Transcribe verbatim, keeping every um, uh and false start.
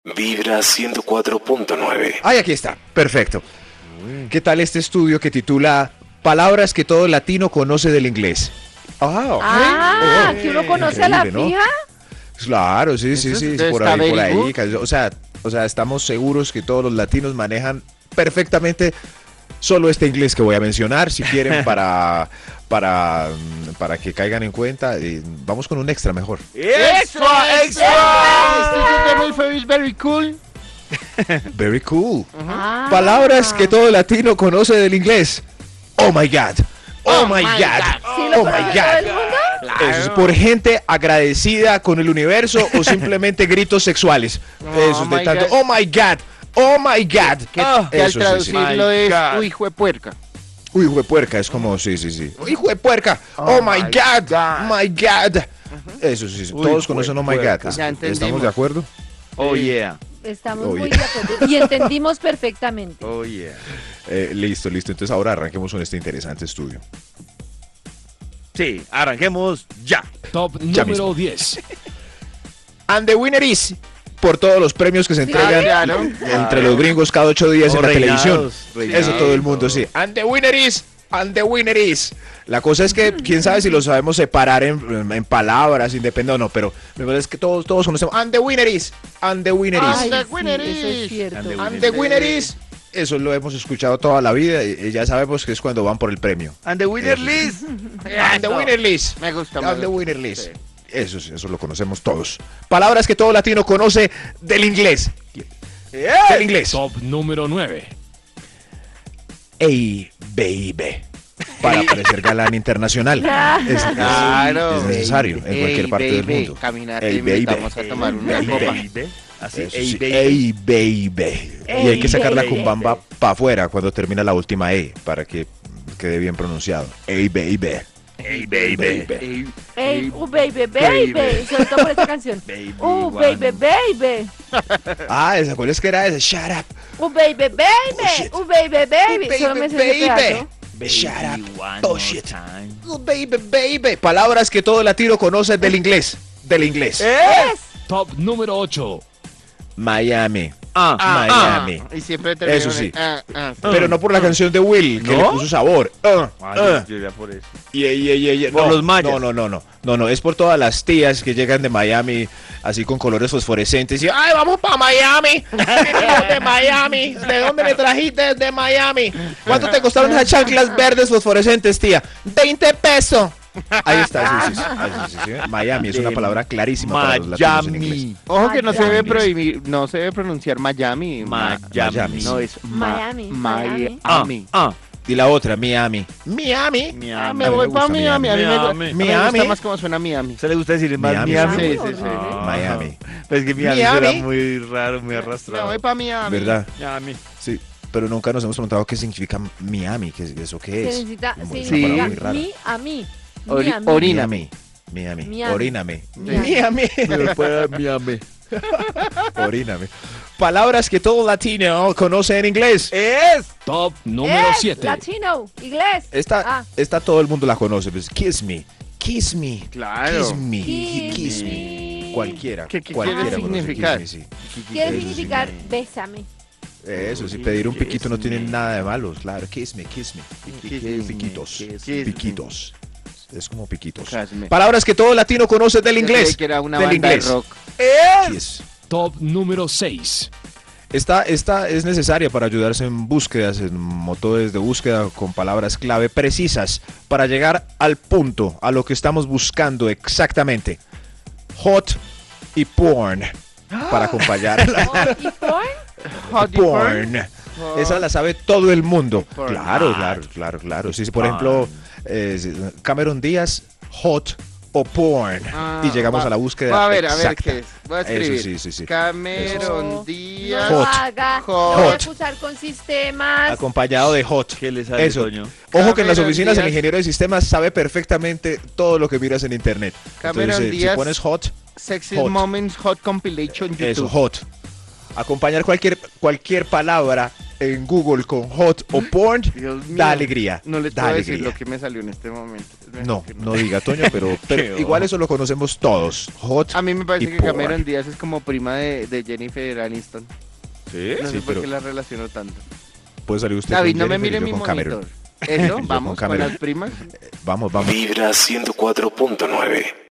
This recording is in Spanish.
Vibra ciento cuatro punto nueve. Ay, aquí está. Perfecto. ¿Qué tal este estudio que titula Palabras que todo latino conoce del inglés? Ah, ok. Ah, Oh, que uno conoce a la increíble, ¿no? fija. Claro, sí, sí, Eso sí, está por ahí, por very ahí. good. ca- O sea, o sea, estamos seguros que todos los latinos manejan perfectamente solo este inglés que voy a mencionar. Si quieren, para, para, mm, para que caigan en cuenta, eh, vamos con un extra mejor. ¡Extra, extra! This is very, very cool. Very cool. Ah. Palabras que todo latino conoce del inglés. Oh my God. Oh, my God. ¿Sí lo Oh my conoce todo el God. mundo? Eso es por gente agradecida con el universo o simplemente gritos sexuales. Oh Eso es de my tanto. God. Oh my God. Oh my God. Que, Ah, que al eso sí, sí. traducirlo My es, God. uy, hijo de puerca. Uy, hijo de puerca, es como, sí, sí, sí. Hijo de puerca. Oh, Oh my my God. God. My God. Eso sí, sí. Uy, Todos hijo conocen de Oh my God. puerca. Ya entendimos. ¿Estamos de acuerdo? Oh yeah. Estamos Oye. muy de acuerdo. Y entendimos perfectamente. Oh yeah. Eh, listo, listo. Entonces ahora arranquemos con este interesante estudio. Sí, arranquemos ya. Top Ya número mismo. diez. And the winner is, por todos los premios que se Sí. entregan Claro. entre los gringos cada ocho días Oh, en la reinados, televisión. reinados, Eso todo el mundo, todo. sí. And the winner is, and the winner is. La cosa es que, quién sabe si lo sabemos separar en, en palabras, independiente o no, pero lo verdad es que todos, todos conocemos. And the winner is, and the winner is. Ay, the sí, winner eso es is. cierto. And the And the winner is. Eso lo hemos escuchado toda la vida y y ya sabemos que es cuando van por el premio. And the winner Eso sí. list. And the Eso. winner list. Me gusta, me And the gusta. winner list. Sí. Eso, sí, eso lo conocemos todos. Palabras que todo latino conoce del inglés. Del inglés. Top número nueve. Ey, baby. Para parecer galán internacional. Es, es- Claro. es necesario en Ey, cualquier parte del baby. mundo. Caminar, Ey, te invitamos baby. a tomar una Ey, copa. Baby. Así, Eso ey, sí, baby. ey, baby. Y hay que Ey, sacar la baby. cumbamba para afuera cuando termina la última E para que quede bien pronunciado. Ey, baby. Ey, baby. Ey, Ey, uh, baby, baby. baby. Sobre todo por esta canción. Baby Uh, one. baby, baby. Ah, esa, ¿cuál es que era esa? Shut up. Uh, baby, Oh, baby. shit. Uh, baby, baby. Uh, Solo me baby, sé ese baby. pedazo. Shut Baby up. one Oh, more shit. time. Oh, baby, baby. Palabras que todo latino conoce del inglés. Del inglés. Es. Top número ocho. Miami. Ah, ah, Miami. ah. Y siempre termino Eso en sí. el, ah, ah. Pero no por la canción de Will, que ¿No? le puso sabor. Ah, ah, ah. yo, yo ya por eso. Y, y- y- y- Por no, los mayas. No, no, no, no. No, no, es por todas las tías que llegan de Miami así con colores fosforescentes y ¡ay, vamos para Miami! Venimos de Miami. ¿De dónde me trajiste? De Miami. ¿Cuánto te costaron esas chanclas verdes fosforescentes, tía? veinte pesos. Ahí está, sí, sí, sí. Ah, sí, sí, sí. Miami es una De palabra clarísima para los latinos en inglés. Miami. Ojo que no se debe Miami. prohibir, no se debe pronunciar Miami. Ma- Miami. No, es ma- Miami, Miami. Miami. Ah, Y la otra, Miami. Miami. Miami. Ah, A me mí me voy para gusta Miami. A mí me, Miami. a mí me Miami. gusta más como suena Miami. ¿Se le gusta decir más Miami. Miami? Sí, sí, sí. Ah. Miami. Pues que Miami, Miami. era muy raro, muy Me arrastrado. voy para Miami. ¿Verdad? Miami. Sí. Pero nunca nos hemos preguntado qué significa Miami, qué es eso qué Se es. necesita, Como es significa una palabra muy rara. mi a mí. Ori- Mi a mí. orina. Miami. Miami. Miami. Oríname. Miami. Miami. Miami. Oríname. Palabras que todo latino conoce en inglés. Es. Top número Es siete. latino, inglés. Esta, Ah. esta todo el mundo la conoce. Pues, kiss me. Kiss me. Claro. Kiss me. Kiss Kiss me. me. Cualquiera. ¿Qué- qué cualquiera quiere conoce significar? kiss me, sí. Quiere Eso sí, significar me- bésame. Eso sí, pedir un piquito no tiene Kiss me. nada de malo. Claro, kiss me, kiss me. Kiss me, Piquitos. kiss me. Piquitos. Es como piquitos. Kiss me. Palabras que todo latino conoce del Yo inglés. creí que era una del banda de inglés. rock. Kiss. Top número seis. Esta, esta es necesaria para ayudarse en búsquedas, en motores de búsqueda con palabras clave precisas para llegar al punto, a lo que estamos buscando exactamente. Hot y porn. Para acompañar la Oh, ¿y porn? Hot porn. Esa la sabe todo el mundo. Porn. Claro, claro, claro, claro. Sí, sí, por Porn. ejemplo, eh, sí, Cameron Díaz, hot o porn. Ah, y llegamos va- a la búsqueda. va a ver, a ver exacta. qué es. Voy a escribir. Eso sí, sí, sí. Cameron No, Díaz. No lo Hot. haga. Hot. No voy a acusar con sistemas. Acompañado de hot. ¿Qué le sale, Eso. Toño? Ojo que en las Cameron oficinas el Díaz. ingeniero de sistemas sabe perfectamente todo lo que miras en internet. Cameron Entonces, eh, Díaz. si pones hot, Sexy Hot. Moments Hot Compilation YouTube. eso, hot. Acompañar cualquier, cualquier palabra en Google con hot o porn, Dios mío. da alegría. No les da puedo decir alegría. lo que me salió en este momento. Es mejor No, que no diga, Toño, pero, pero Qué igual ojo. eso lo conocemos todos. Hot A mí me parece y que porn. Cameron Díaz es como prima de, de Jennifer Aniston. Sí, No sí, sé por pero qué la relaciono tanto. puede salir usted David, con no me Jennifer y mire yo mi con Cameron. monitor. Eso, Yo vamos con con Cameron. las primas. Vamos, vamos. Vibra ciento cuatro punto nueve.